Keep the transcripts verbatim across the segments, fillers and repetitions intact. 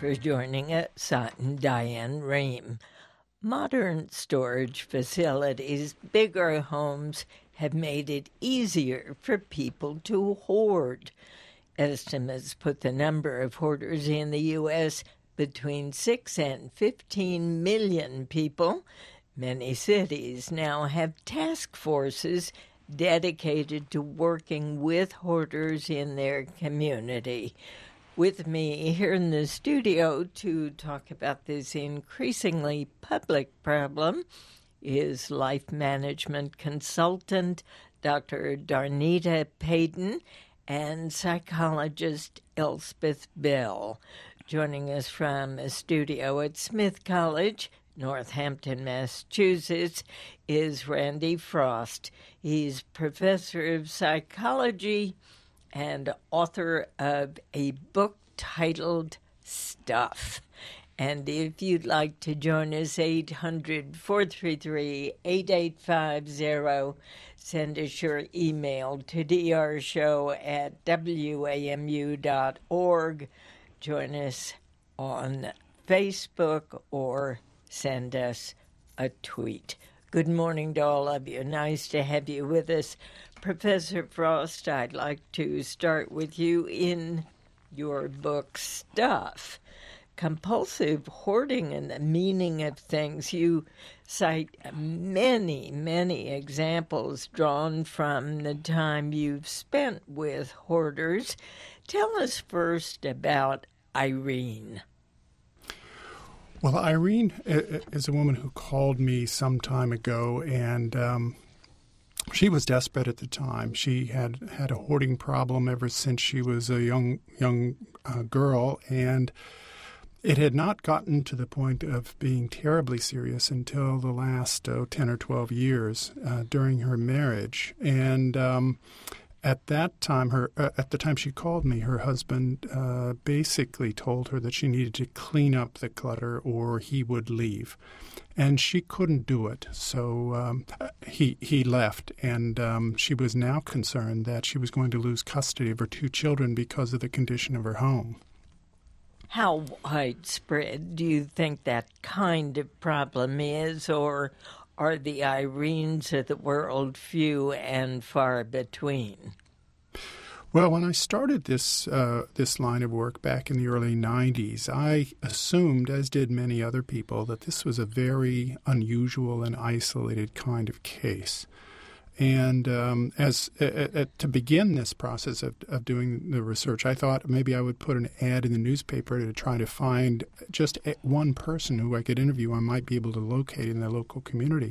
for joining us. I'm Diane Rehm. Modern storage facilities, bigger homes, have made it easier for people to hoard. Estimates put the number of hoarders in the U S between six and fifteen million people. Many cities now have task forces dedicated to working with hoarders in their community. With me here in the studio to talk about this increasingly public problem is life management consultant Doctor Darnita Payton and psychologist Elspeth Bell. Joining us from a studio at Smith College, Northampton, Massachusetts, is Randy Frost. He's professor of psychology and author of a book titled Stuff. And if you'd like to join us, eight hundred, four three three, eight eight five zero. Send us your email to drshow at w a m u dot org. Join us on Facebook or send us a tweet. Good morning to all of you. Nice to have you with us. Professor Frost, I'd like to start with you in your book, Stuff, Compulsive Hoarding and the Meaning of Things. You cite many, many examples drawn from the time you've spent with hoarders. Tell us first about Irene. Well, Irene is a woman who called me some time ago, and um, she was desperate at the time. She had had a hoarding problem ever since she was a young young uh, girl, and it had not gotten to the point of being terribly serious until the last oh, ten or twelve years uh, during her marriage. And um, at that time, her uh, at the time she called me, her husband uh, basically told her that she needed to clean up the clutter or he would leave. And she couldn't do it, so um, he he left, and um, she was now concerned that she was going to lose custody of her two children because of the condition of her home. How widespread do you think that kind of problem is, or are the Irenes of the world few and far between? Well, when I started this uh, this line of work back in the early nineties, I assumed, as did many other people, that this was a very unusual and isolated kind of case. And um, as uh, uh, to begin this process of, of doing the research, I thought maybe I would put an ad in the newspaper to try to find just one person who I could interview I might be able to locate in the local community.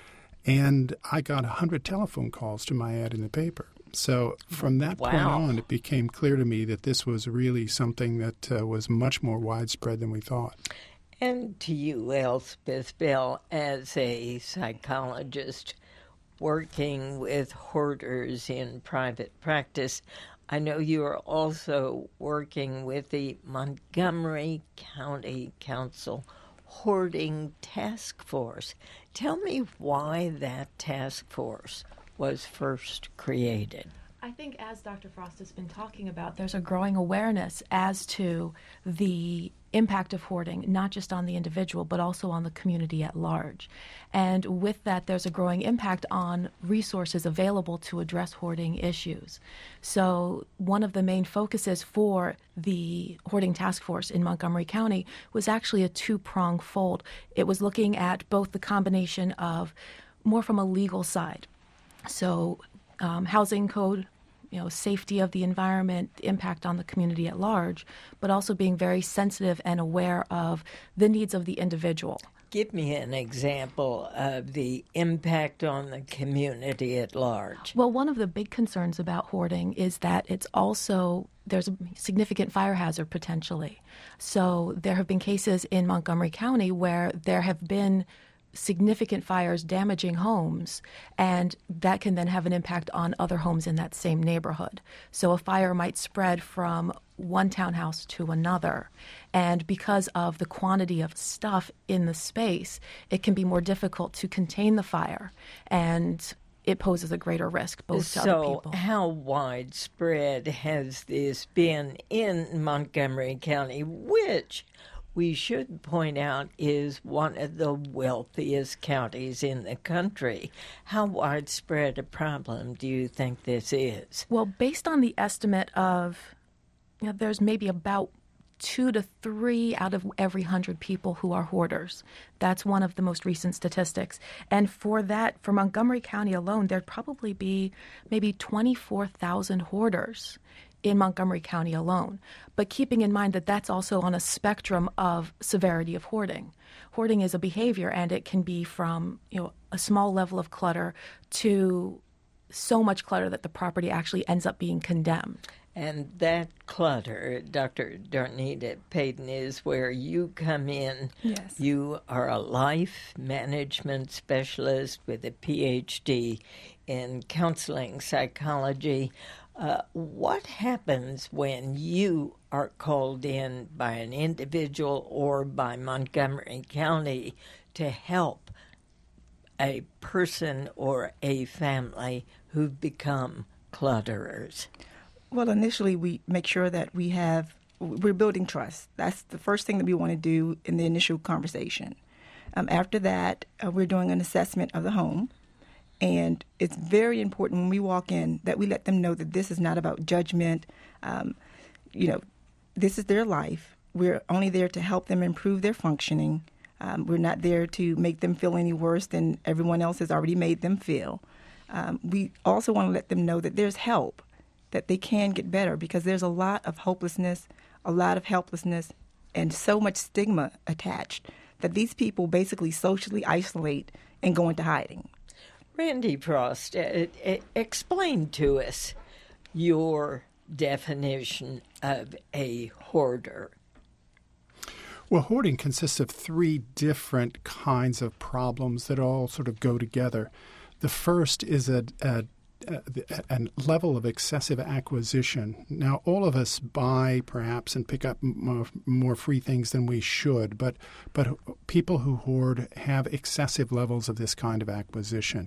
And I got one hundred telephone calls to my ad in the paper. So from that wow. point on, it became clear to me that this was really something that uh, was much more widespread than we thought. And to you, Elspeth Bell, as a psychologist working with hoarders in private practice, I know you are also working with the Montgomery County Council Hoarding Task Force. Tell me why that task force was first created. I think, as Doctor Frost has been talking about, there's a growing awareness as to the impact of hoarding, not just on the individual, but also on the community at large. And with that, there's a growing impact on resources available to address hoarding issues. So one of the main focuses for the Hoarding Task Force in Montgomery County was actually a two-pronged fold. It was looking at both the combination of more from a legal side, so um, housing code, you know, safety of the environment, impact on the community at large, but also being very sensitive and aware of the needs of the individual. Give me an example of the impact on the community at large. Well, one of the big concerns about hoarding is that it's also, there's a significant fire hazard potentially. So there have been cases in Montgomery County where there have been significant fires damaging homes, and that can then have an impact on other homes in that same neighborhood. So a fire might spread from one townhouse to another, and because of the quantity of stuff in the space, it can be more difficult to contain the fire. And it poses a greater risk both to so other people. How widespread has this been in Montgomery County, which we should point out is one of the wealthiest counties in the country? How widespread a problem do you think this is? Well, based on the estimate of, you know, there's maybe about two to three out of every hundred people who are hoarders. That's one of the most recent statistics. And for that, for Montgomery County alone, there'd probably be maybe twenty-four thousand hoarders in Montgomery County alone. But keeping in mind that that's also on a spectrum of severity of hoarding. Hoarding is a behavior, and it can be from, you know, a small level of clutter to so much clutter that the property actually ends up being condemned. And that clutter, Doctor Darnita Payton, is where you come in. Yes. You are a life management specialist with a P H D in counseling psychology. Uh, what happens when you are called in by an individual or by Montgomery County to help a person or a family who've become clutterers? Well, initially, we make sure that we have, we're building trust. That's the first thing that we want to do in the initial conversation. Um, after that, uh, we're doing an assessment of the home. And it's very important when we walk in that we let them know that this is not about judgment. Um, you know, this is their life. We're only there to help them improve their functioning. Um, we're not there to make them feel any worse than everyone else has already made them feel. Um, we also want to let them know that there's help, that they can get better, because there's a lot of hopelessness, a lot of helplessness, and so much stigma attached that these people basically socially isolate and go into hiding. Randy Frost, uh, uh, explain to us your definition of a hoarder. Well, hoarding consists of three different kinds of problems that all sort of go together. The first is a, a A, a level of excessive acquisition. Now, all of us buy, perhaps, and pick up more, more free things than we should, but but people who hoard have excessive levels of this kind of acquisition.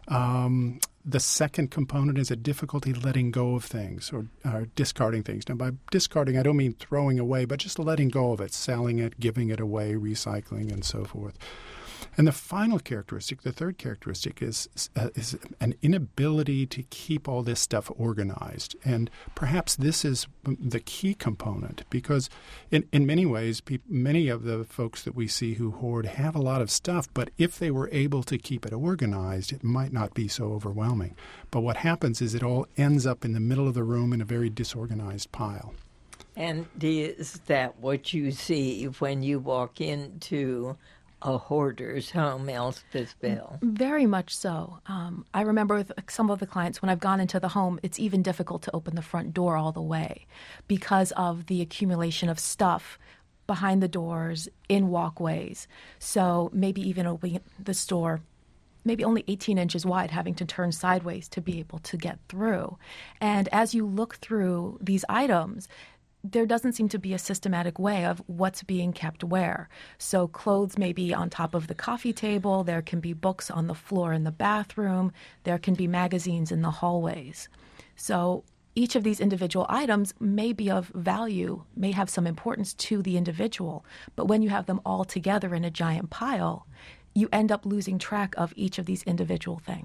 Um, the second component is a difficulty letting go of things or, or discarding things. Now, by discarding, I don't mean throwing away, but just letting go of it, selling it, giving it away, recycling, and so forth. And the final characteristic, the third characteristic, is uh, is an inability to keep all this stuff organized. And perhaps this is the key component, because in, in many ways, pe- many of the folks that we see who hoard have a lot of stuff, but if they were able to keep it organized, it might not be so overwhelming. But what happens is it all ends up in the middle of the room in a very disorganized pile. And is that what you see when you walk into a hoarder's home, Elspeth Bell? Very much so. Um, I remember with some of the clients, when I've gone into the home, it's even difficult to open the front door all the way because of the accumulation of stuff behind the doors, in walkways. So maybe even opening the store maybe only eighteen inches wide, having to turn sideways to be able to get through. And as you look through these items, there doesn't seem to be a systematic way of what's being kept where. So clothes may be on top of the coffee table. There can be books on the floor in the bathroom. There can be magazines in the hallways. So each of these individual items may be of value, may have some importance to the individual. But when you have them all together in a giant pile, you end up losing track of each of these individual things.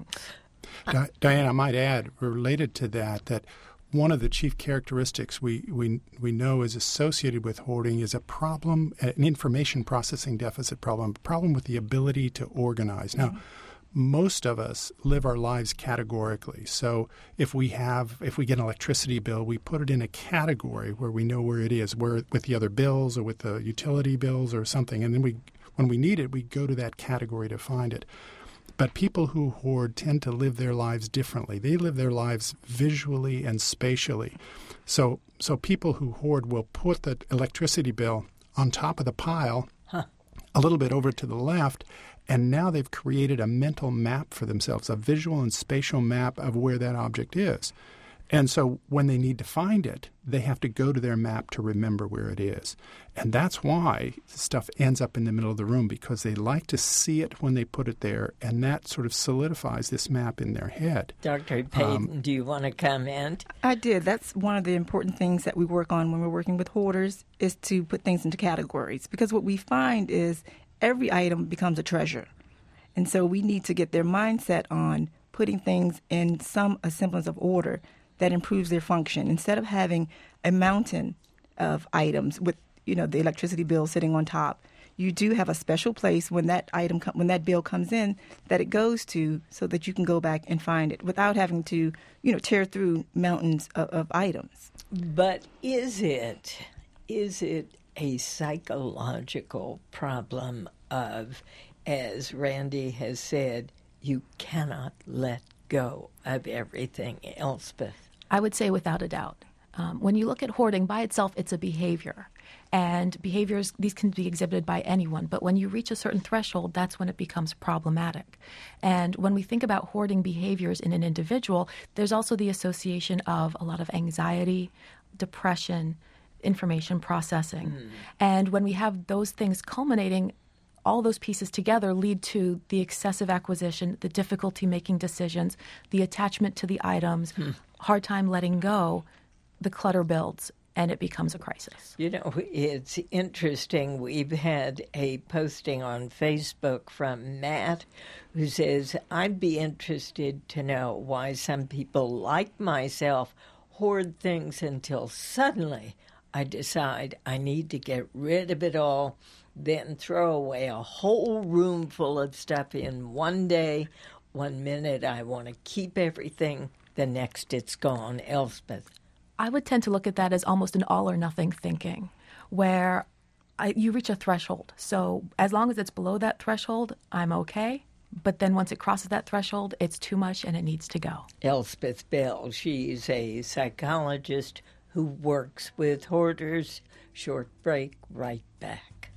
Di- Diane, I might add, related to that, that one of the chief characteristics we, we we know is associated with hoarding is a problem, an information processing deficit problem, a problem with the ability to organize. Now, mm-hmm. most of us live our lives categorically. So if we have, if we get an electricity bill, we put it in a category where we know where it is, where with the other bills or with the utility bills or something. And then we, when we need it, we go to that category to find it. But people who hoard tend to live their lives differently. They live their lives visually and spatially. So so people who hoard will put the electricity bill on top of the pile, huh. a little bit over to the left, and now they've created a mental map for themselves, a visual and spatial map of where that object is. And so when they need to find it, they have to go to their map to remember where it is. And that's why stuff ends up in the middle of the room, because they like to see it when they put it there, and that sort of solidifies this map in their head. Doctor Payton, um, do you want to comment? I did. That's one of the important things that we work on when we're working with hoarders, is to put things into categories. Because what we find is every item becomes a treasure. And so we need to get their mindset on putting things in some semblance of order that improves their function. Instead of having a mountain of items with, you know, the electricity bill sitting on top, you do have a special place when that item, com- when that bill comes in, that it goes to, so that you can go back and find it without having to, you know, tear through mountains of, of items. But is it, is it a psychological problem of, as Randy has said, you cannot let go of everything, Elspeth? I would say without a doubt. Um, when you look at hoarding by itself, it's a behavior. And behaviors, these can be exhibited by anyone. But when you reach a certain threshold, that's when it becomes problematic. And when we think about hoarding behaviors in an individual, there's also the association of a lot of anxiety, depression, information processing. Mm. And when we have those things culminating, all those pieces together lead to the excessive acquisition, the difficulty making decisions, the attachment to the items, hmm. hard time letting go. The clutter builds, and it becomes a crisis. You know, it's interesting. We've had a posting on Facebook from Matt who says, I'd be interested to know why some people like myself hoard things until suddenly I decide I need to get rid of it all, then throw away a whole room full of stuff in one day. One minute I want to keep everything, the next it's gone. Elspeth? I would tend to look at that as almost an all-or-nothing thinking, where I, you reach a threshold. So as long as it's below that threshold, I'm okay. But then once it crosses that threshold, it's too much and it needs to go. Elspeth Bell, she's a psychologist who works with hoarders. Short break, right back.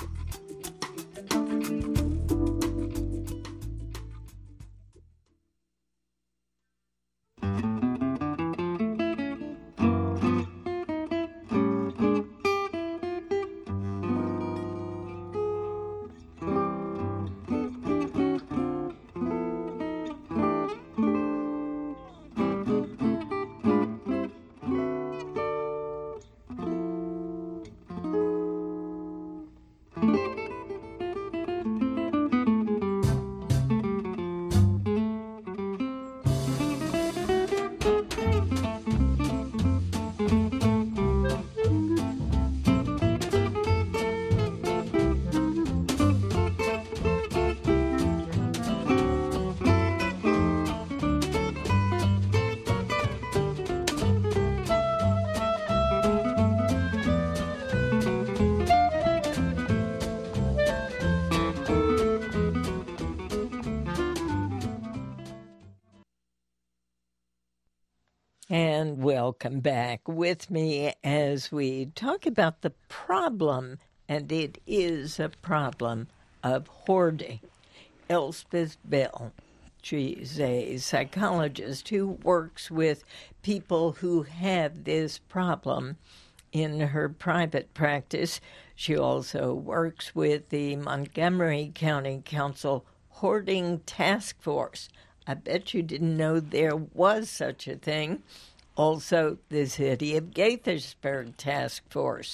And welcome back with me as we talk about the problem, and it is a problem, of hoarding. Elspeth Bell, she's a psychologist who works with people who have this problem in her private practice. She also works with the Montgomery County Council Hoarding Task Force. I bet you didn't know there was such a thing. Also, the City of Gaithersburg Task Force.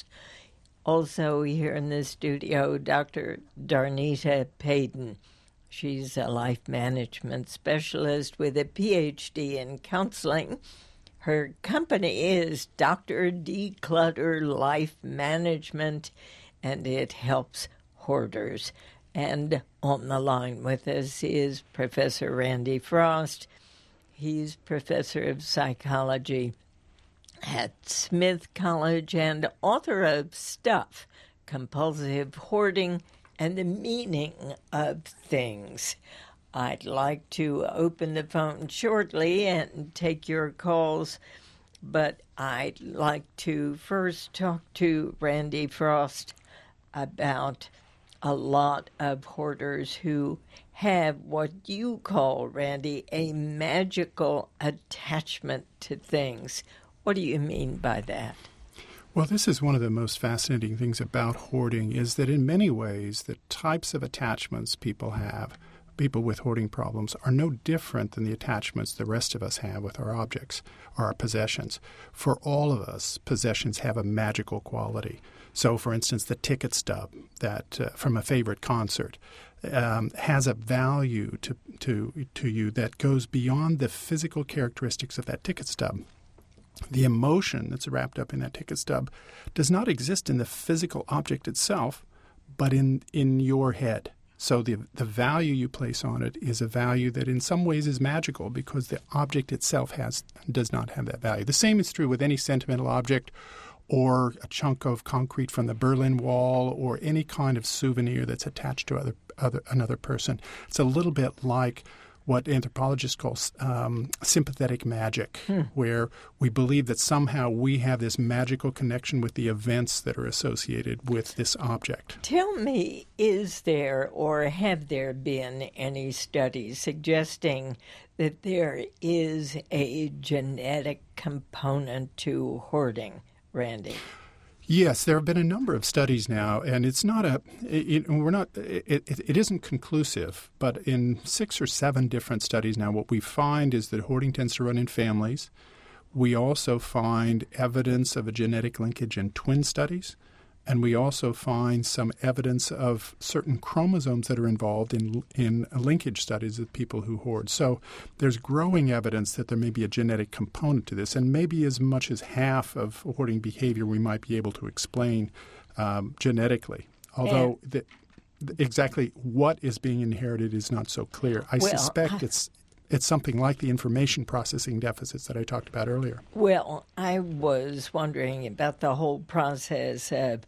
Also here in the studio, Doctor Darnita Payton. She's a life management specialist with a P H D in counseling. Her company is Doctor Declutter Life Management, and it helps hoarders. And on the line with us is Professor Randy Frost. He's professor of psychology at Smith College and author of Stuff, Compulsive Hoarding and the Meaning of Things. I'd like to open the phone shortly and take your calls, but I'd like to first talk to Randy Frost about a lot of hoarders who have what you call, Randy, a magical attachment to things. What do you mean by that? Well, this is one of the most fascinating things about hoarding is that in many ways the types of attachments people have, people with hoarding problems, are no different than the attachments the rest of us have with our objects or our possessions. For all of us, possessions have a magical quality. So, for instance, the ticket stub that uh, from a favorite concert um, has a value to, to, to you that goes beyond the physical characteristics of that ticket stub. The emotion that's wrapped up in that ticket stub does not exist in the physical object itself, but in, in your head. So the the value you place on it is a value that in some ways is magical because the object itself has does not have that value. The same is true with any sentimental object or a chunk of concrete from the Berlin Wall or any kind of souvenir that's attached to other, other another person. It's a little bit like what anthropologists call um, sympathetic magic, hmm. where we believe that somehow we have this magical connection with the events that are associated with this object. Tell me, is there or have there been any studies suggesting that there is a genetic component to hoarding, Randy? Yes, there have been a number of studies now, and it's not a it, we're not it, it, it isn't conclusive, but in six or seven different studies now, what we find is that hoarding tends to run in families. We also find evidence of a genetic linkage in twin studies, and we also find some evidence of certain chromosomes that are involved in in linkage studies of people who hoard. So there's growing evidence that there may be a genetic component to this, and maybe as much as half of hoarding behavior we might be able to explain um, genetically. Although the, the, exactly what is being inherited is not so clear. I well, suspect it's It's something like the information processing deficits that I talked about earlier. Well, I was wondering about the whole process of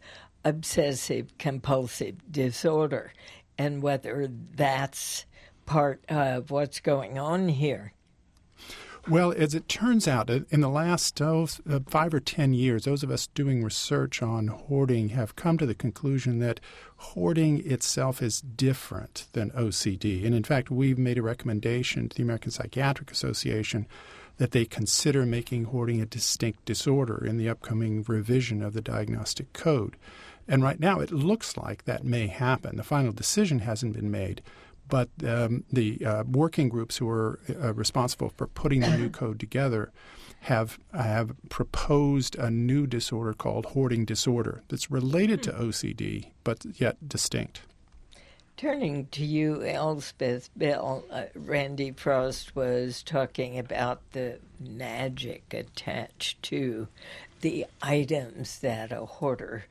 obsessive-compulsive disorder and whether that's part of what's going on here. Well, as it turns out, in the last oh, five or ten years, those of us doing research on hoarding have come to the conclusion that hoarding itself is different than O C D. And in fact, we've made a recommendation to the American Psychiatric Association that they consider making hoarding a distinct disorder in the upcoming revision of the diagnostic code. And right now, it looks like that may happen. The final decision hasn't been made. But um, the uh, working groups who are uh, responsible for putting the new code together have have proposed a new disorder called hoarding disorder that's related to O C D, but yet distinct. Turning to you, Elspeth Bell, uh, Randy Frost was talking about the magic attached to the items that a hoarder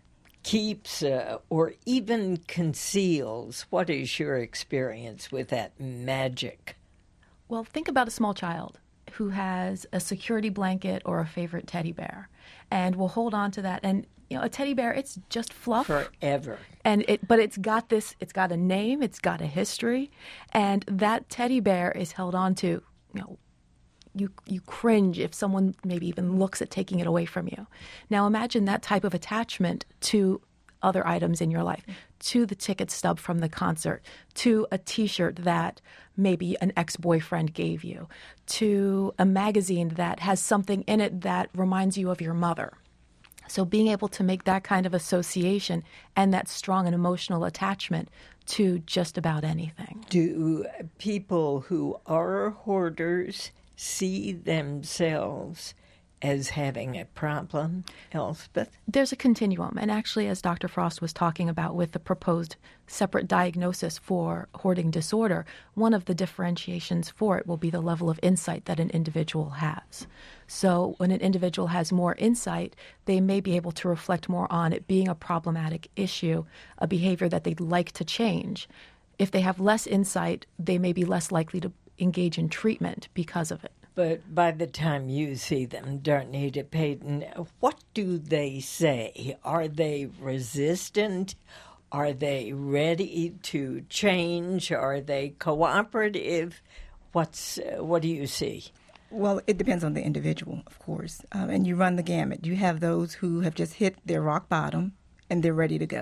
keeps uh, or even conceals. What is your experience with that magic? Well, think about a small child who has a security blanket or a favorite teddy bear and will hold on to that. And, you know, a teddy bear, it's just fluff. Forever. And it, but it's got this, it's got a name, it's got a history, and that teddy bear is held on to, you know, You you cringe if someone maybe even looks at taking it away from you. Now imagine that type of attachment to other items in your life, to the ticket stub from the concert, to a T-shirt that maybe an ex-boyfriend gave you, to a magazine that has something in it that reminds you of your mother. So being able to make that kind of association and that strong and emotional attachment to just about anything. Do people who are hoarders see themselves as having a problem, Elspeth? There's a continuum. And actually, as Doctor Frost was talking about with the proposed separate diagnosis for hoarding disorder, one of the differentiations for it will be the level of insight that an individual has. So when an individual has more insight, they may be able to reflect more on it being a problematic issue, a behavior that they'd like to change. If they have less insight, they may be less likely to engage in treatment because of it. But by the time you see them, Darnita Payton, what do they say? Are they resistant? Are they ready to change? Are they cooperative? What's uh, what do you see? Well, it depends on the individual, of course. Um, and you run the gamut. You have those who have just hit their rock bottom and they're ready to go.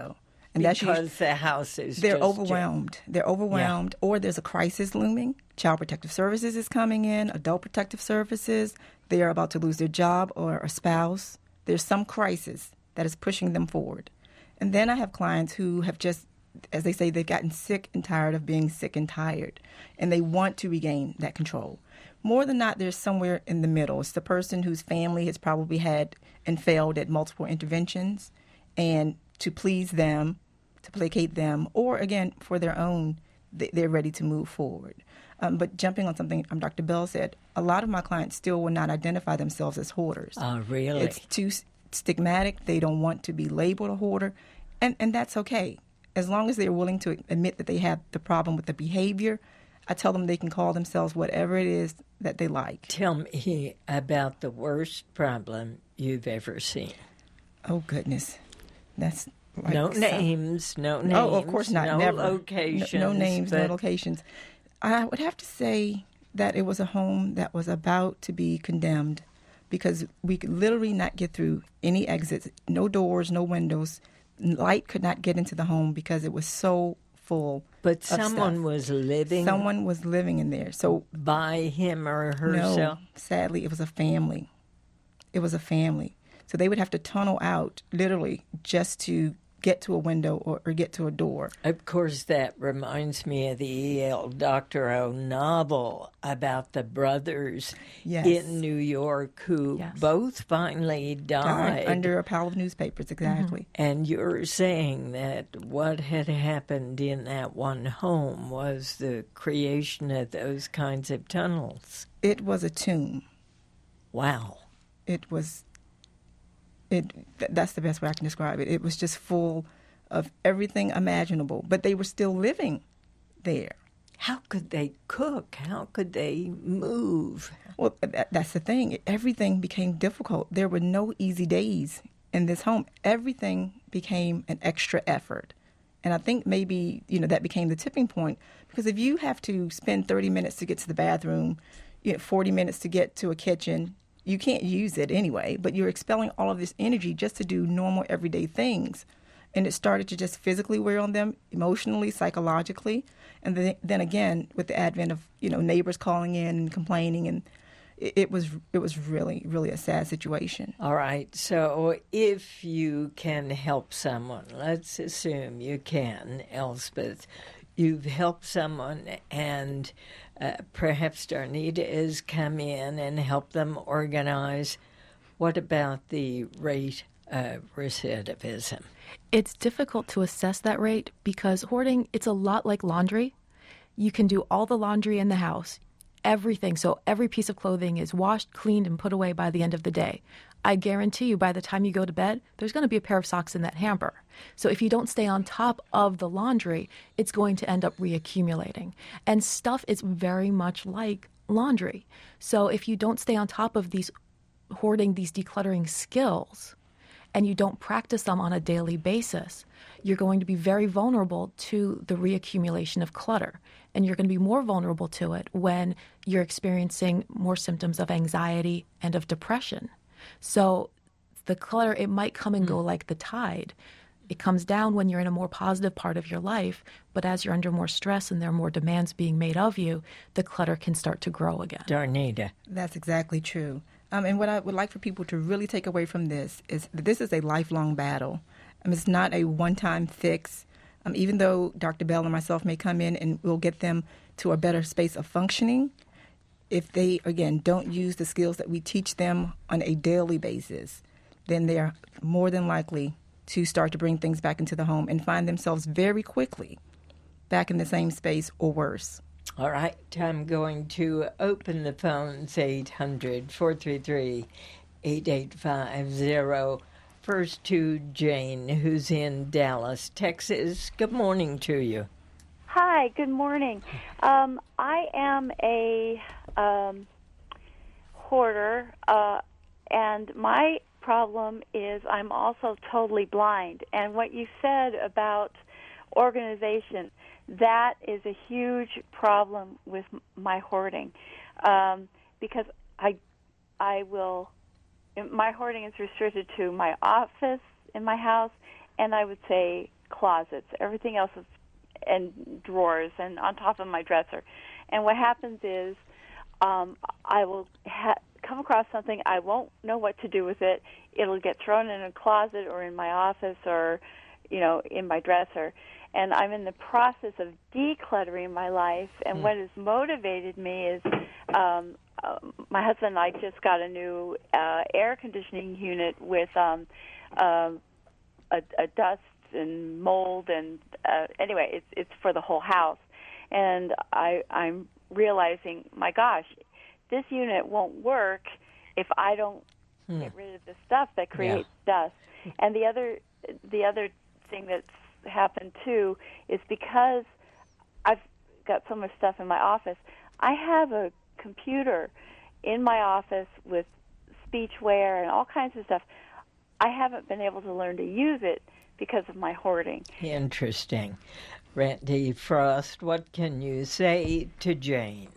And because that's usually, the house is they're just overwhelmed. Jam- they're overwhelmed, yeah. Or there's a crisis looming. Child Protective Services is coming in, Adult Protective Services. They are about to lose their job or a spouse. There's some crisis that is pushing them forward. And then I have clients who have just, as they say, they've gotten sick and tired of being sick and tired, and they want to regain that control. More than not, there's somewhere in the middle. It's the person whose family has probably had and failed at multiple interventions, and to please them, to placate them, or again, for their own, they're ready to move forward. Um, but jumping on something um, Doctor Bell said, a lot of my clients still will not identify themselves as hoarders. Oh, really? It's too stigmatic. They don't want to be labeled a hoarder, and, and that's okay. As long as they're willing to admit that they have the problem with the behavior, I tell them they can call themselves whatever it is that they like. Tell me about the worst problem you've ever seen. Oh, goodness. That's like no some, names, no names. Oh, of course not. No never. locations. No, no names, but... no locations. I would have to say that it was a home that was about to be condemned because we could literally not get through any exits, no doors, no windows. Light could not get into the home because it was so full. But someone stuff. was living. Someone was living in there. So by him or herself. No, sadly, it was a family. It was a family. So they would have to tunnel out, literally, just to get to a window or, or get to a door. Of course, that reminds me of the E L Doctor O novel about the brothers yes. in New York who yes. both finally died. died. Under a pile of newspapers, exactly. Mm-hmm. And you're saying that what had happened in that one home was the creation of those kinds of tunnels. It was a tomb. Wow. It was... It, th- that's the best way I can describe it. It was just full of everything imaginable, but they were still living there. How could they cook? How could they move? Well, that, that's the thing. Everything became difficult. There were no easy days in this home. Everything became an extra effort. And I think maybe, you know, that became the tipping point, because if you have to spend thirty minutes to get to the bathroom, you know, forty minutes to get to a kitchen, you can't use it anyway, but you're expelling all of this energy just to do normal everyday things. And it started to just physically wear on them, emotionally, psychologically. And then, then again, with the advent of, you know, neighbors calling in and complaining, and it, it was it was really, really a sad situation. All right. So if you can help someone, let's assume you can, Elspeth, you've helped someone and uh, perhaps Darnita has come in and helped them organize. What about the rate of recidivism? It's difficult to assess that rate because hoarding, it's a lot like laundry. You can do all the laundry in the house, everything. So every piece of clothing is washed, cleaned, and put away by the end of the day. I guarantee you by the time you go to bed, there's going to be a pair of socks in that hamper. So if you don't stay on top of the laundry, it's going to end up reaccumulating. And stuff is very much like laundry. So if you don't stay on top of these hoarding, these decluttering skills, and you don't practice them on a daily basis, you're going to be very vulnerable to the reaccumulation of clutter. And you're going to be more vulnerable to it when you're experiencing more symptoms of anxiety and of depression. So the clutter, it might come and go like the tide. It comes down when you're in a more positive part of your life, but as you're under more stress and there are more demands being made of you, the clutter can start to grow again. Darnita. That's exactly true. Um, and what I would like for people to really take away from this is that this is a lifelong battle. Um, it's not a one-time fix. Um, even though Doctor Bell and myself may come in and we'll get them to a better space of functioning, if they, again, don't use the skills that we teach them on a daily basis, then they are more than likely to start to bring things back into the home and find themselves very quickly back in the same space or worse. All right, I'm going to open the phones, eight hundred, four three three, eight eight five zero. First to Jane, who's in Dallas, Texas. Good morning to you. Hi, good morning. Um, I am a um, hoarder, uh, and my problem is I'm also totally blind. And what you said about organization, that is a huge problem with my hoarding, um, because I, I will, my hoarding is restricted to my office in my house, and I would say closets. Everything else is in drawers and on top of my dresser. And what happens is um, I will ha- come across something, I won't know what to do with it. It'll get thrown in a closet or in my office or, you know, in my dresser. And I'm in the process of decluttering my life. And mm. what has motivated me is um, uh, my husband and I just got a new uh, air conditioning unit with um, uh, a, a dust and mold. And uh, anyway, it's, it's for the whole house. And I, I'm realizing, my gosh, this unit won't work if I don't hmm. get rid of the stuff that creates yeah. dust. And the other, the other thing that's happened too is because I've got so much stuff in my office, I have a computer in my office with speechware and all kinds of stuff. I haven't been able to learn to use it because of my hoarding. Interesting. Randy Frost, what can you say to Jane?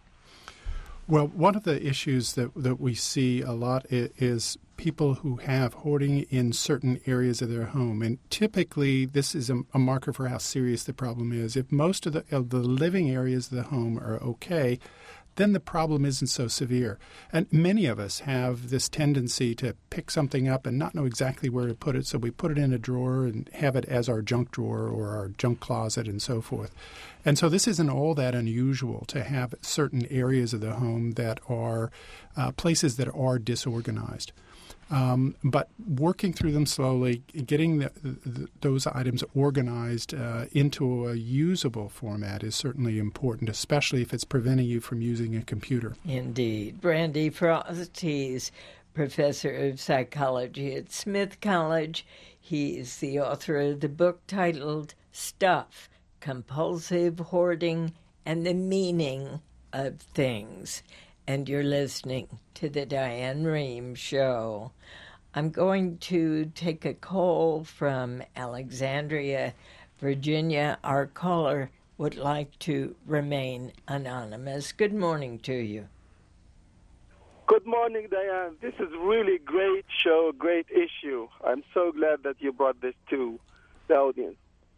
Well, one of the issues that, that we see a lot is, is people who have hoarding in certain areas of their home. And typically, this is a, a marker for how serious the problem is. If most of the, of the living areas of the home are okay, then the problem isn't so severe. And many of us have this tendency to pick something up and not know exactly where to put it, so we put it in a drawer and have it as our junk drawer or our junk closet and so forth. And so this isn't all that unusual to have certain areas of the home that are uh, places that are disorganized. Um, but working through them slowly, getting the, the, those items organized uh, into a usable format is certainly important, especially if it's preventing you from using a computer. Indeed. Randy Frost, he's professor of psychology at Smith College. He's the author of the book titled Stuff, Compulsive Hoarding and the Meaning of Things. And you're listening to the Diane Rehm Show. I'm going to take a call from Alexandria, Virginia. Our caller would like to remain anonymous. Good morning to you. Good morning, Diane. This is really great show, great issue. I'm so glad that you brought this to the audience.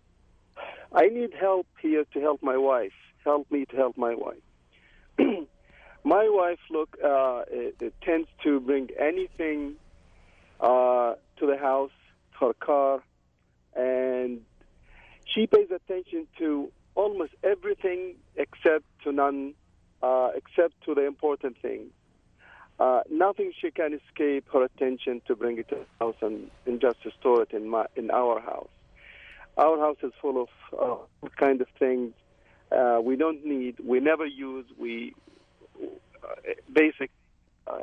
I need help here to help my wife. Help me to help my wife. My wife, look, uh, it, it tends to bring anything uh, to the house, her car, and she pays attention to almost everything except to none, uh, except to the important things. Uh, nothing she can escape her attention to bring it to the house and, and just to store it in my in our house. Our house is full of uh, all kind of things uh, we don't need, we never use, we uh, basic uh,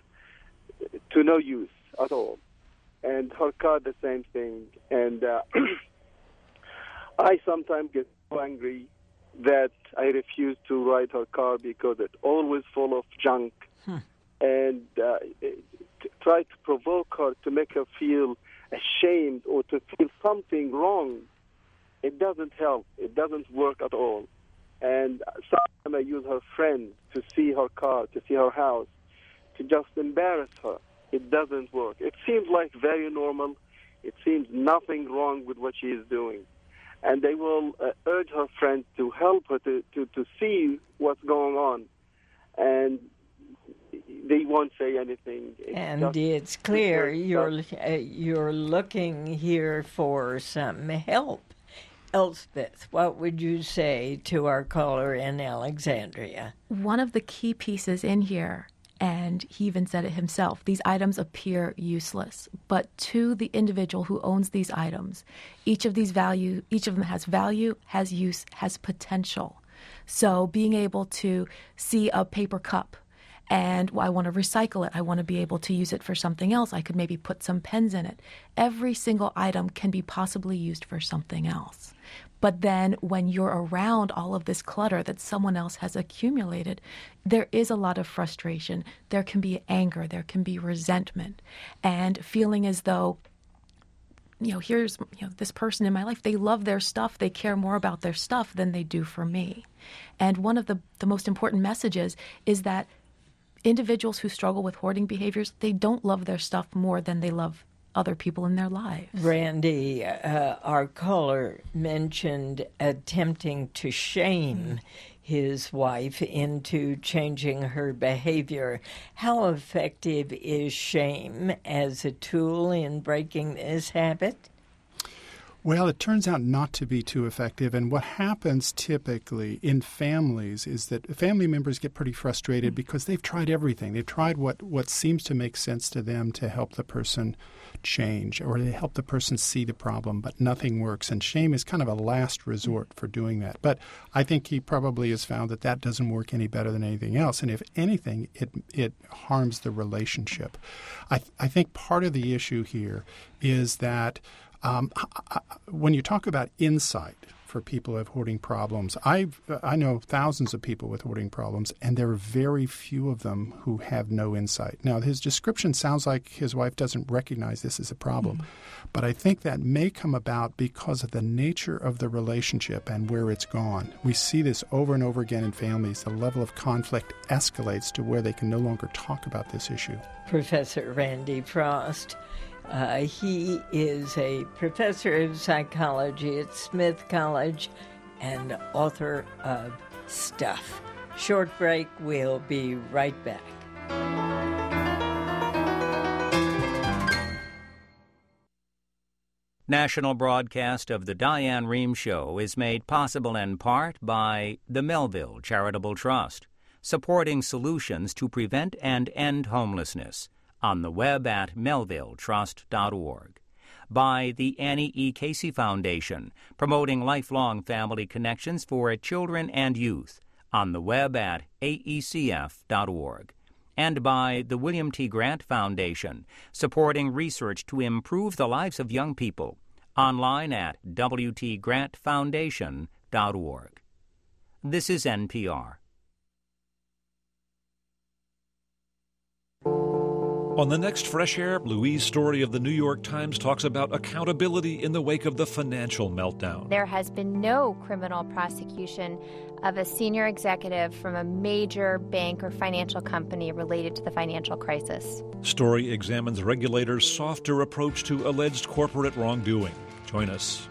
to no use at all. And her car, the same thing. And uh, I sometimes get so angry that I refuse to ride her car because it's always full of junk. Hmm. And uh, t- try to provoke her to make her feel ashamed or to feel something wrong. It doesn't help. It doesn't work at all. And sometimes I use her friend to see her car, to see her house, to just embarrass her. It doesn't work. It seems like very normal. It seems nothing wrong with what she is doing. And they will uh, urge her friend to help her to, to, to see what's going on. And they won't say anything. It's and just, it's clear you're uh, you're looking here for some help. Elspeth, what would you say to our caller in Alexandria? One of the key pieces in here, and he even said it himself, these items appear useless, but to the individual who owns these items, each of these value, each of them has value, has use, has potential. So being able to see a paper cup and well, I want to recycle it. I want to be able to use it for something else. I could maybe put some pens in it. Every single item can be possibly used for something else. But then when you're around all of this clutter that someone else has accumulated, there is a lot of frustration. There can be anger. There can be resentment and feeling as though, you know, here's you know this person in my life. They love their stuff. They care more about their stuff than they do for me. And one of the, the most important messages is that individuals who struggle with hoarding behaviors, they don't love their stuff more than they love other people in their lives. Randy, uh, our caller mentioned attempting to shame his wife into changing her behavior. How effective is shame as a tool in breaking this habit? Well, it turns out not to be too effective. And what happens typically in families is that family members get pretty frustrated because they've tried everything. They've tried what, what seems to make sense to them to help the person change, or they help the person see the problem, but nothing works. And shame is kind of a last resort for doing that. But I think he probably has found that that doesn't work any better than anything else. And if anything, it it harms the relationship. I, th- I think part of the issue here is that Um, I, when you talk about insight for people who have hoarding problems, I've, I know thousands of people with hoarding problems, and there are very few of them who have no insight. Now, his description sounds like his wife doesn't recognize this as a problem, mm-hmm. but I think that may come about because of the nature of the relationship and where it's gone. We see this over and over again in families. The level of conflict escalates to where they can no longer talk about this issue. Professor Randy Frost. Uh, he is a professor of psychology at Smith College and author of Stuff. Short break. We'll be right back. National broadcast of the Diane Rehm Show is made possible in part by the Melville Charitable Trust, supporting solutions to prevent and end homelessness, on the web at melville trust dot org. By the Annie E. Casey Foundation, promoting lifelong family connections for children and youth, on the web at a e c f dot org. And by the William T. Grant Foundation, supporting research to improve the lives of young people, online at w t grant foundation dot org. This is N P R. On the next Fresh Air, Louise Story of the New York Times talks about accountability in the wake of the financial meltdown. There has been no criminal prosecution of a senior executive from a major bank or financial company related to the financial crisis. Story examines regulators' softer approach to alleged corporate wrongdoing. Join us.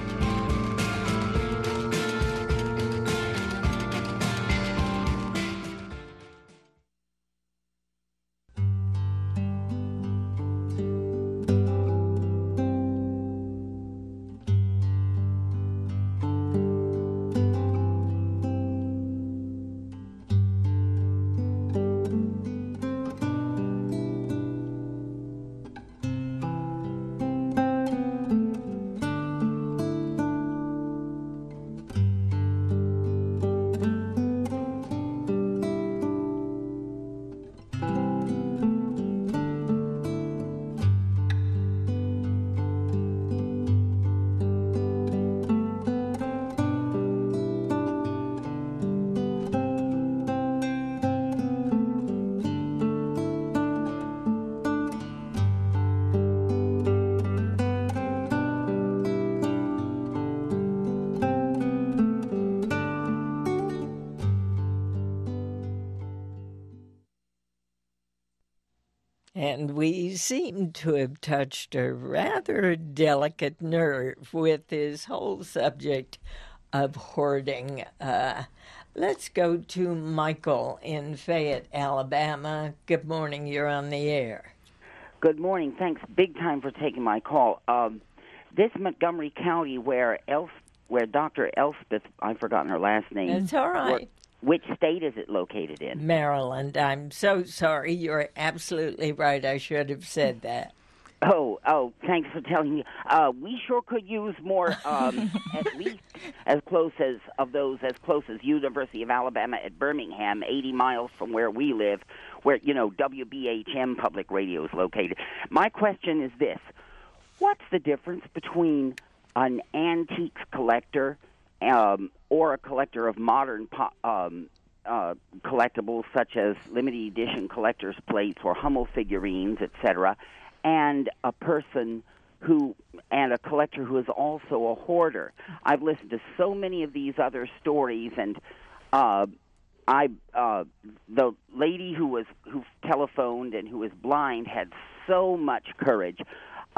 And we seem to have touched a rather delicate nerve with this whole subject of hoarding. Uh, let's go to Michael in Fayette, Alabama. Good morning. You're on the air. Good morning. Thanks big time for taking my call. Um, this Montgomery County where Elf, where Doctor Elspeth, I've forgotten her last name. That's all right. Worked, which state is it located in? Maryland. I'm so sorry. You're absolutely right. I should have said that. Oh, oh, thanks for telling me. Uh, we sure could use more, um, at least as close as, of those, as close as University of Alabama at Birmingham, eighty miles from where we live, where, you know, W B H M Public Radio is located. My question is this. What's the difference between an antiques collector um, or a collector of modern po- um, uh, collectibles such as limited edition collector's plates or Hummel figurines, et cetera, and a person who, and a collector who is also a hoarder? I've listened to so many of these other stories, and uh, I, uh, the lady who was who telephoned and who was blind had so much courage.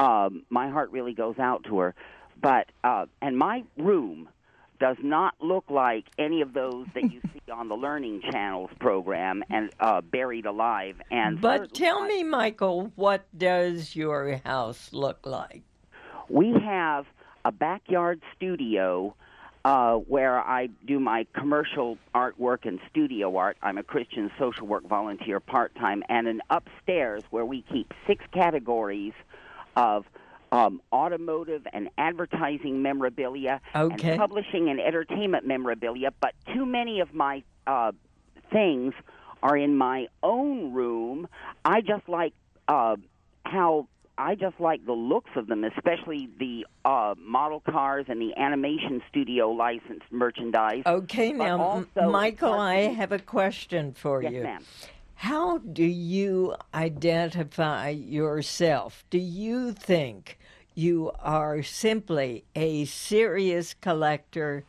um, my heart really goes out to her. But uh, and my room does not look like any of those that you see on the Learning Channel's program and uh, Buried Alive. And but tell me, Michael, what does your house look like? We have a backyard studio uh, where I do my commercial artwork and studio art. I'm a Christian social work volunteer part-time, and an upstairs where we keep six categories of Um, automotive and advertising memorabilia, okay. and publishing and entertainment memorabilia, but too many of my uh, things are in my own room. I just like uh, how I just like the looks of them, especially the uh, model cars and the animation studio licensed merchandise. Okay, but now, also, Michael, I have a question for yes, you. Ma'am. How do you identify yourself? Do you think you are simply a serious collector,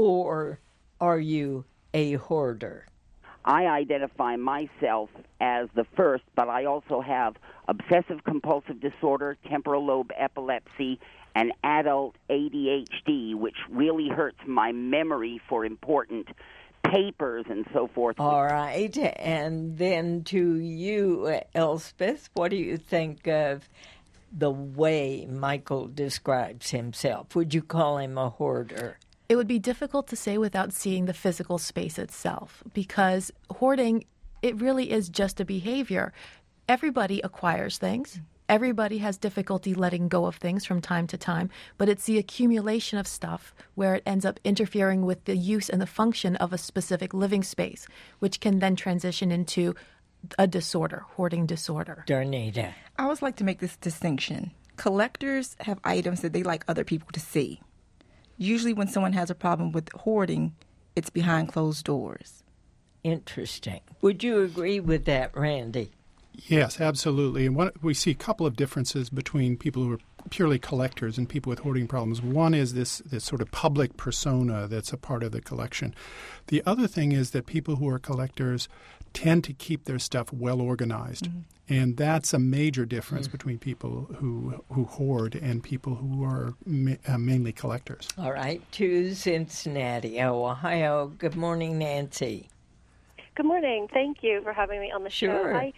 or are you a hoarder? I identify myself as the first, but I also have obsessive-compulsive disorder, temporal lobe epilepsy, and adult A D H D, which really hurts my memory for important papers and so forth. All right. And then to you, Elspeth, what do you think of the way Michael describes himself? Would you call him a hoarder? It would be difficult to say without seeing the physical space itself, because hoarding, it really is just a behavior. Everybody acquires things. Everybody has difficulty letting go of things from time to time, but it's the accumulation of stuff where it ends up interfering with the use and the function of a specific living space, which can then transition into a disorder, hoarding disorder. Darnita. I always like to make this distinction. Collectors have items that they like other people to see. Usually when someone has a problem with hoarding, it's behind closed doors. Interesting. Would you agree with that, Randy? Yes, absolutely. And what, we see a couple of differences between people who are purely collectors and people with hoarding problems. One is this, this sort of public persona that's a part of the collection. The other thing is that people who are collectors tend to keep their stuff well organized. Mm-hmm. And that's a major difference mm-hmm. between people who who hoard and people who are ma- uh, mainly collectors. All right. To Cincinnati, Ohio. Good morning, Nancy. Good morning. Thank you for having me on the sure. show. I,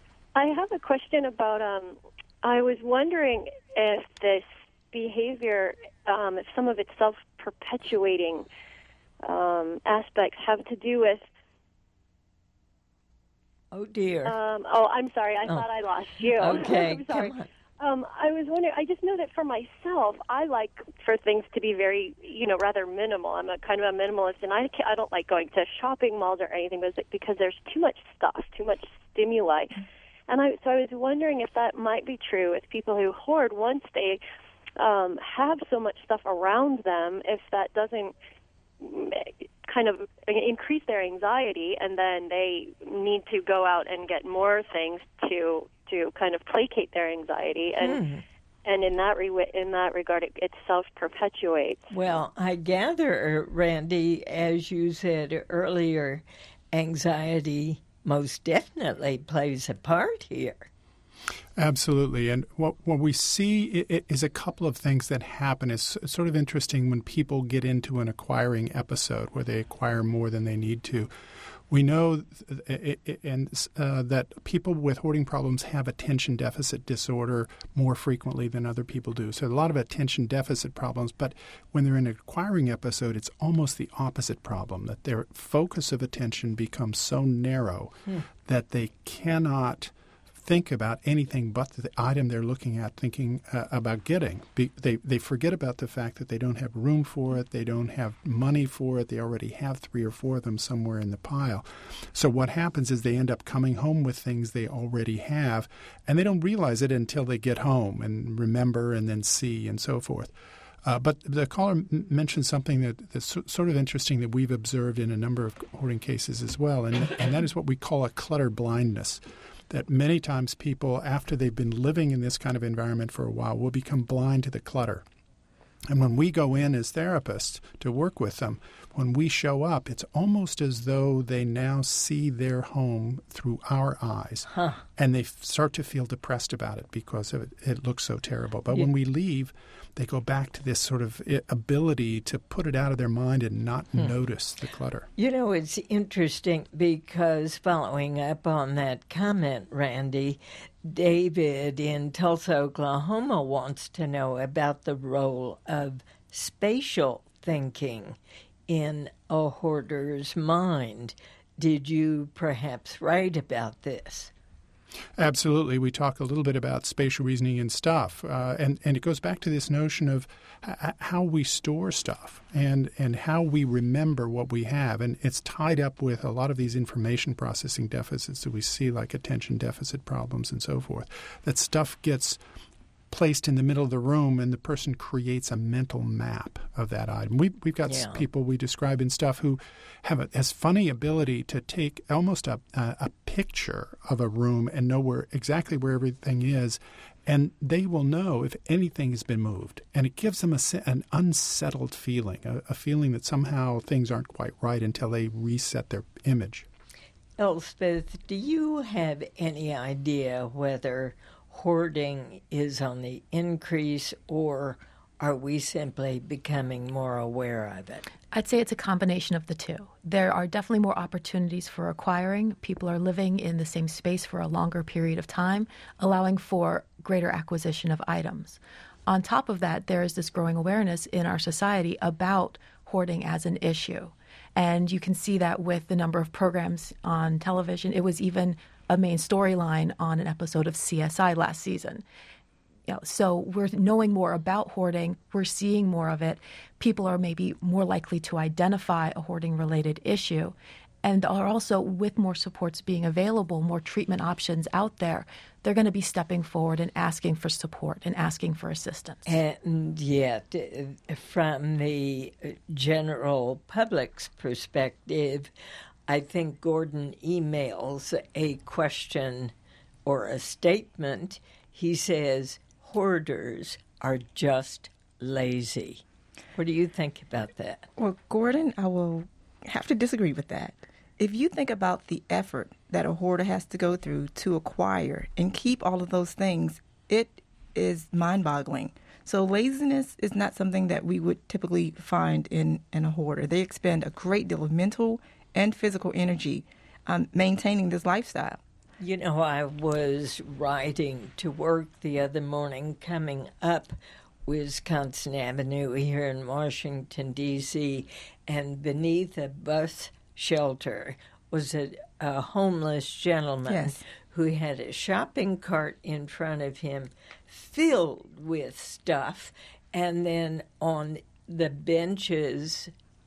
I have a question about, um, I was wondering if this behavior, um, if some of its self-perpetuating um, aspects have to do with Oh, dear. Um, oh, I'm sorry. I oh. thought I lost you. Okay, I'm sorry. come on. Um, I was wondering, I just know that for myself, I like for things to be very, you know, rather minimal. I'm a kind of a minimalist, and I, can't, I don't like going to shopping malls or anything because there's too much stuff, too much stimuli. And I, so I was wondering if that might be true with people who hoard. Once they um, have so much stuff around them, if that doesn't kind of increase their anxiety, and then they need to go out and get more things to to kind of placate their anxiety, and mm. and in that re- in that regard, it, it self-perpetuates. Well, I gather, Randy, as you said earlier, anxiety most definitely plays a part here. Absolutely. And what, what we see is a couple of things that happen. It's sort of interesting when people get into an acquiring episode where they acquire more than they need to. We know and uh, that people with hoarding problems have attention deficit disorder more frequently than other people do. So a lot of attention deficit problems, but when they're in an acquiring episode, it's almost the opposite problem, that their focus of attention becomes so narrow hmm. that they cannot think about anything but the item they're looking at, thinking uh, about getting. Be, they they forget about the fact that they don't have room for it, they don't have money for it, they already have three or four of them somewhere in the pile. So what happens is they end up coming home with things they already have, and they don't realize it until they get home and remember and then see and so forth. Uh, but the caller m- mentioned something that, that's sort of interesting that we've observed in a number of hoarding cases as well, and, and that is what we call a clutter blindness. That many times people, after they've been living in this kind of environment for a while, will become blind to the clutter. And when we go in as therapists to work with them, when we show up, it's almost as though they now see their home through our eyes. Huh. And they f- start to feel depressed about it because of it, it looks so terrible. But yeah. when we leave, they go back to this sort of ability to put it out of their mind and not hmm. notice the clutter. You know, it's interesting because following up on that comment, Randy, David in Tulsa, Oklahoma wants to know about the role of spatial thinking in a hoarder's mind. Did you perhaps write about this? Absolutely. We talk a little bit about spatial reasoning and stuff. Uh, and, and it goes back to this notion of h- how we store stuff and, and how we remember what we have. And it's tied up with a lot of these information processing deficits that we see, like attention deficit problems and so forth. That stuff gets placed in the middle of the room and the person creates a mental map of that item. We, we've got yeah. people we describe in stuff who have a as funny ability to take almost a, a, a picture of a room and know where exactly where everything is, and they will know if anything has been moved. And it gives them a, an unsettled feeling, a, a feeling that somehow things aren't quite right until they reset their image. Elspeth, do you have any idea whether hoarding is on the increase, or are we simply becoming more aware of it? I'd say it's a combination of the two. There are definitely more opportunities for acquiring. People are living in the same space for a longer period of time, allowing for greater acquisition of items. On top of that, there is this growing awareness in our society about hoarding as an issue. And you can see that with the number of programs on television. It was even a main storyline on an episode of C S I last season. You know, so we're knowing more about hoarding. We're seeing more of it. People are maybe more likely to identify a hoarding-related issue, and are also, with more supports being available, more treatment options out there, they're going to be stepping forward and asking for support and asking for assistance. And yet, from the general public's perspective, I think Gordon emails a question or a statement. He says, hoarders are just lazy. What do you think about that? Well, Gordon, I will have to disagree with that. If you think about the effort that a hoarder has to go through to acquire and keep all of those things, it is mind-boggling. So laziness is not something that we would typically find in, in a hoarder. They expend a great deal of mental and physical energy um, maintaining this lifestyle. You know, I was riding to work the other morning coming up Wisconsin Avenue here in Washington, D C, and beneath a bus shelter was a, a homeless gentleman yes. who had a shopping cart in front of him filled with stuff, and then on the benches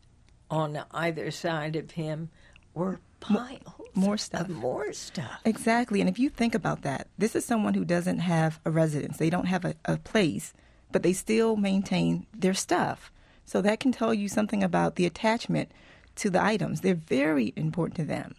on either side of him were piles more stuff. of more stuff. Exactly. And if you think about that, this is someone who doesn't have a residence. They don't have a, a place, but they still maintain their stuff. So that can tell you something about the attachment to the items. They're very important to them.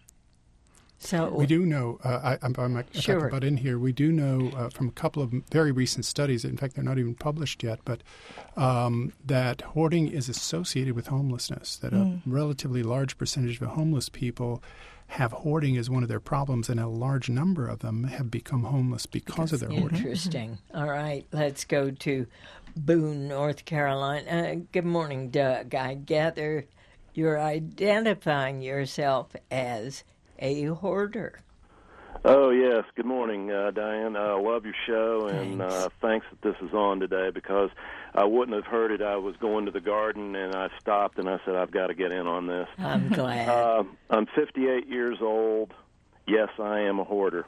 So we do know, uh, I, I'm, I'm sure. about in here, we do know uh, from a couple of very recent studies, in fact, they're not even published yet, but um, that hoarding is associated with homelessness, that mm. a relatively large percentage of homeless people have hoarding as one of their problems, and a large number of them have become homeless because That's of their hoarding. Interesting. All right, let's go to Boone, North Carolina. Uh, good morning, Doug. I gather you're identifying yourself as a hoarder. Oh, yes. Good morning, uh, Diane. I uh, love your show, and thanks. Uh, thanks that this is on today, because I wouldn't have heard it. I was going to the garden, and I stopped, and I said, I've got to get in on this. I'm glad. Uh, I'm fifty-eight years old. Yes, I am a hoarder.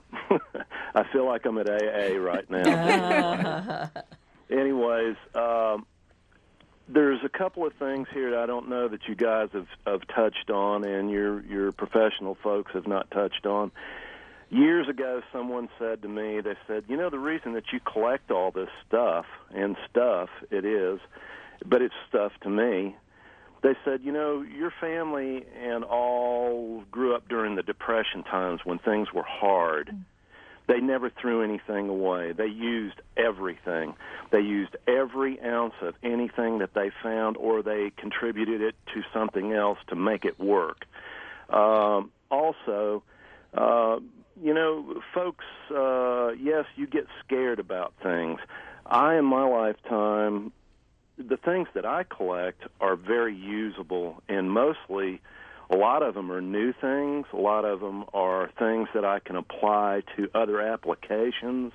I feel like I'm at A A right now. Anyways, um, there's a couple of things here that I don't know that you guys have, have touched on, and your your professional folks have not touched on. Years ago, someone said to me, they said, you know, the reason that you collect all this stuff, and stuff it is, but it's stuff to me, they said, you know, your family and all grew up during the Depression times when things were hard. They never threw anything away. They used everything. They used every ounce of anything that they found, or they contributed it to something else to make it work. Um, also, uh, you know, folks, uh, yes, you get scared about things. I, in my lifetime, the things that I collect are very usable, and mostly a lot of them are new things. A lot of them are things that I can apply to other applications.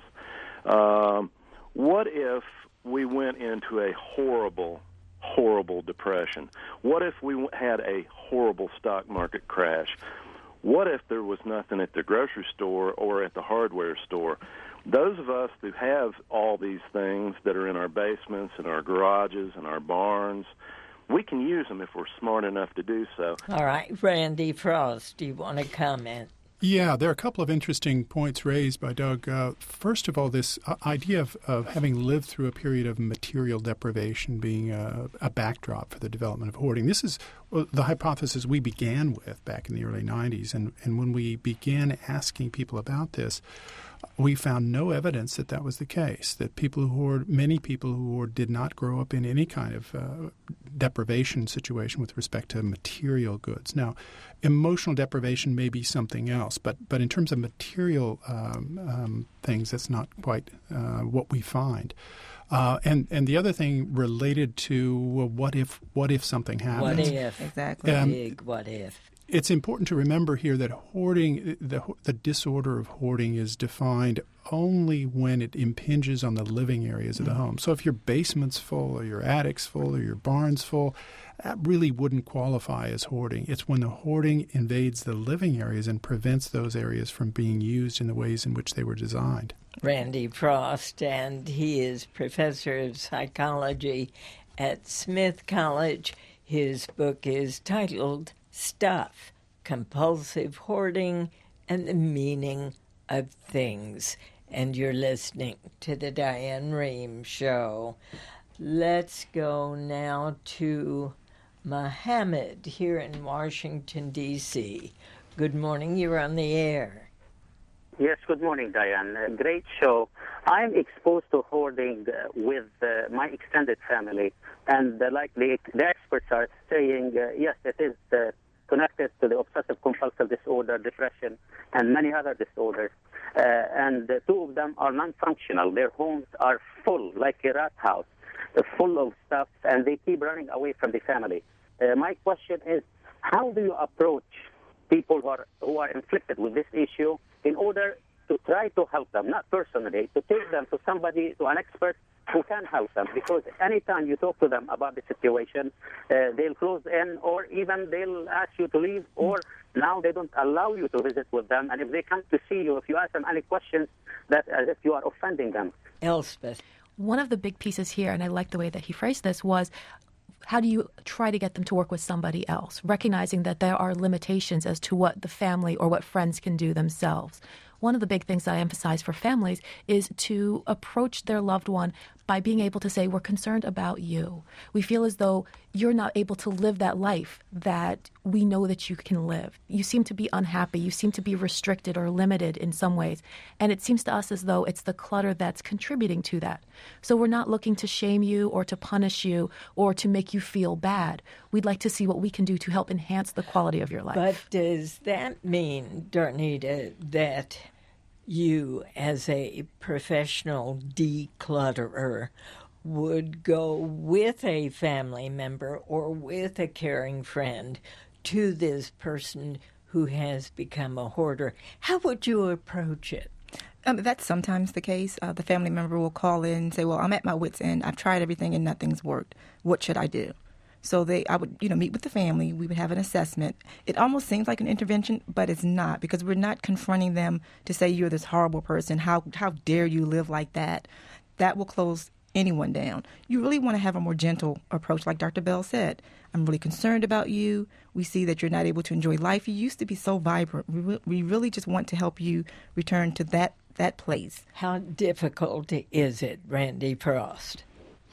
Um, what if we went into a horrible, horrible depression? What if we had a horrible stock market crash? What if there was nothing at the grocery store or at the hardware store? Those of us who have all these things that are in our basements and our garages and our barns, we can use them if we're smart enough to do so. All right. Randy Frost, do you want to comment? Yeah, there are a couple of interesting points raised by Doug. Uh, first of all, this uh, idea of, of having lived through a period of material deprivation being a, a backdrop for the development of hoarding. This is well, the hypothesis we began with back in the early nineties. And, and when we began asking people about this, we found no evidence that that was the case, that people who hoard, many people who hoard did not grow up in any kind of uh, deprivation situation with respect to material goods. Now, emotional deprivation may be something else, but, but in terms of material um, um, things, that's not quite uh, what we find. Uh, and, and the other thing related to well, what if what if something happens? What if? Exactly. Um, Big what if. It's important to remember here that hoarding, the, the disorder of hoarding is defined only when it impinges on the living areas of the home. So if your basement's full or your attic's full or your barn's full, that really wouldn't qualify as hoarding. It's when the hoarding invades the living areas and prevents those areas from being used in the ways in which they were designed. Randy Frost, and he is professor of psychology at Smith College. His book is titled Stuff, Compulsive Hoarding and the Meaning of Things. And you're listening to the Diane Rehm Show. Let's go now to Mohammed here in Washington, D C Good morning. You're on the air. Yes, good morning, Diane. Uh, great show. I'm exposed to hoarding uh, with uh, my extended family, and uh, like the, the experts are saying, uh, yes, it is uh, connected to the obsessive-compulsive disorder, depression, and many other disorders. Uh, and uh, two of them are non-functional. Their homes are full, like a rat house, uh, full of stuff, and they keep running away from the family. Uh, my question is, how do you approach people who are, who are inflicted with this issue in order to try to help them, not personally, to take them to somebody, to an expert who can help them? Because anytime you talk to them about the situation, uh, they'll close in, or even they'll ask you to leave, or now they don't allow you to visit with them. And if they come to see you, if you ask them any questions, that as if you are offending them. Elspeth. One of the big pieces here, and I like the way that he phrased this, was how do you try to get them to work with somebody else, recognizing that there are limitations as to what the family or what friends can do themselves. One of the big things that I emphasize for families is to approach their loved one by being able to say, we're concerned about you. We feel as though you're not able to live that life that we know that you can live. You seem to be unhappy. You seem to be restricted or limited in some ways. And it seems to us as though it's the clutter that's contributing to that. So we're not looking to shame you or to punish you or to make you feel bad. We'd like to see what we can do to help enhance the quality of your life. But does that mean, Darnita, that you as a professional declutterer would go with a family member or with a caring friend to this person who has become a hoarder? How would you approach it? Um, that's sometimes the case. Uh, the family member will call in and say, well, I'm at my wit's end. I've tried everything and nothing's worked. What should I do? So they, I would, you know, meet with the family. We would have an assessment. It almost seems like an intervention, but it's not, because we're not confronting them to say you're this horrible person. How how dare you live like that? That will close anyone down. You really want to have a more gentle approach, like Doctor Bell said. I'm really concerned about you. We see that you're not able to enjoy life. You used to be so vibrant. We, re- we really just want to help you return to that that place. How difficult is it, Randy Frost?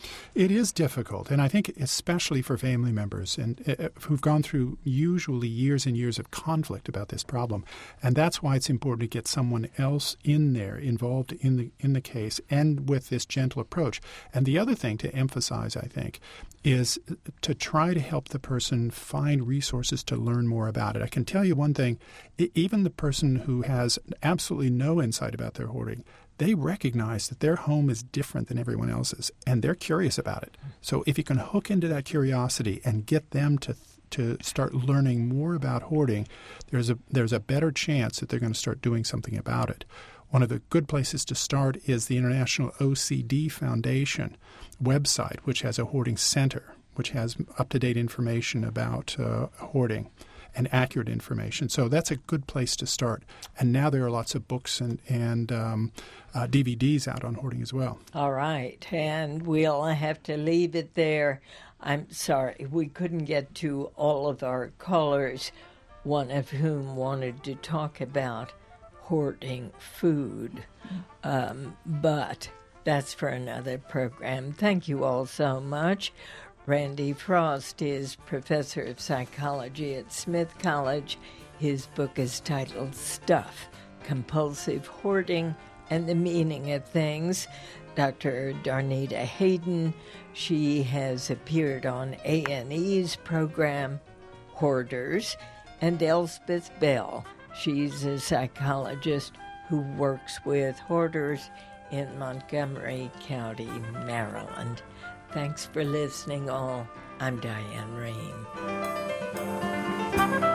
It is difficult, and I think especially for family members and uh, who've gone through usually years and years of conflict about this problem, and that's why it's important to get someone else in there involved in the in the case and with this gentle approach. And the other thing to emphasize, I think, is to try to help the person find resources to learn more about it. I can tell you one thing: even the person who has absolutely no insight about their hoarding, they recognize that their home is different than everyone else's, and they're curious about it. So if you can hook into that curiosity and get them to to start learning more about hoarding, there's a there's a better chance that they're going to start doing something about it. One of the good places to start is the International O C D Foundation website, which has a hoarding center, which has up-to-date information about uh, hoarding and accurate information. So that's a good place to start. And now there are lots of books and, and um, uh, D V Ds out on hoarding as well. All right. And we'll have to leave it there. I'm sorry, we couldn't get to all of our callers, one of whom wanted to talk about hoarding food. Um, but that's for another program. Thank you all so much. Randy Frost is professor of psychology at Smith College. His book is titled Stuff, Compulsive Hoarding and the Meaning of Things. Doctor Darnita Hayden, she has appeared on A and E's program, Hoarders, and Elspeth Bell. She's a psychologist who works with hoarders in Montgomery County, Maryland. Thanks for listening, all. I'm Diane Rehm.